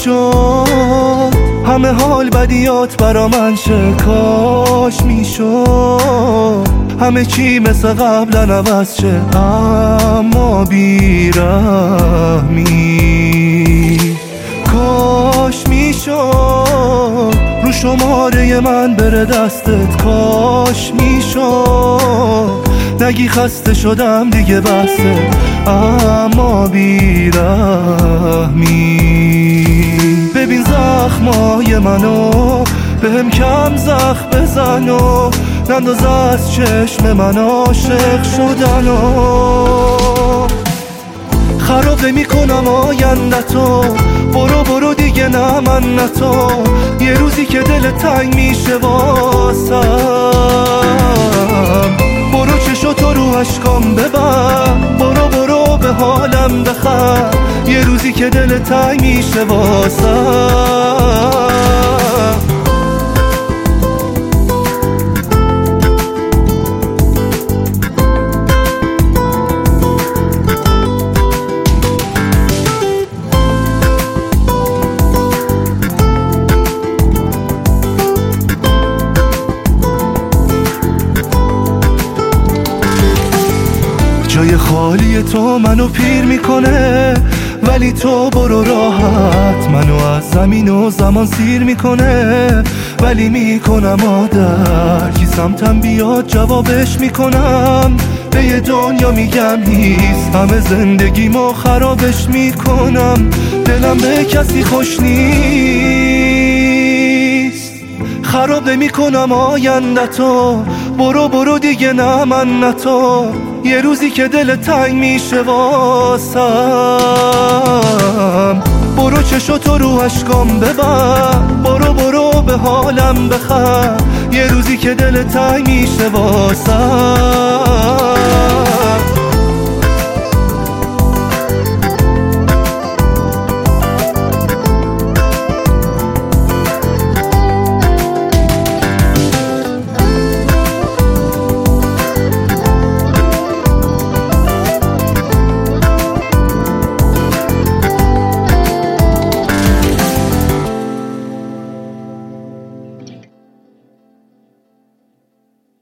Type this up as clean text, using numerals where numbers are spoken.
میشد همه حال بدیات برا من کاش میشد همه چی مثل قبلا عوض شه اما بیرحمی کاش میشد رو شماره من بره دستت کاش میشد نگی خسته شدم دیگه بسه اما بیرحمی ببین زخمای منو بهم کم زخم بزن و ننداز از چشم من عاشق شدنو خراب نمی‌کنم آینده‌تو برو دیگه نه من نه تو یه روزی که دل تنگ میشه واسم برو چشاتو رو اشکام ببر برو به حالم بخند یه روزی که دل تنگ میشه واسم جای خالی تو منو پیر میکنه ولی تو برو راحت منو از زمین و زمان سیر میکنه ولی میکنم عادت کی سمتم بیاد جوابش میکنم به یه دنیا میگم نیست همه زندگیمو خرابش میکنم دلم به کسی خوش نیست خراب نمی‌کنم آینده‌تو برو دیگه نه من نه تو یه روزی که دل تنگ میشه واسم برو چشاتو رو اشکام ببر برو به حالم بخند یه روزی که دل تنگ میشه واسم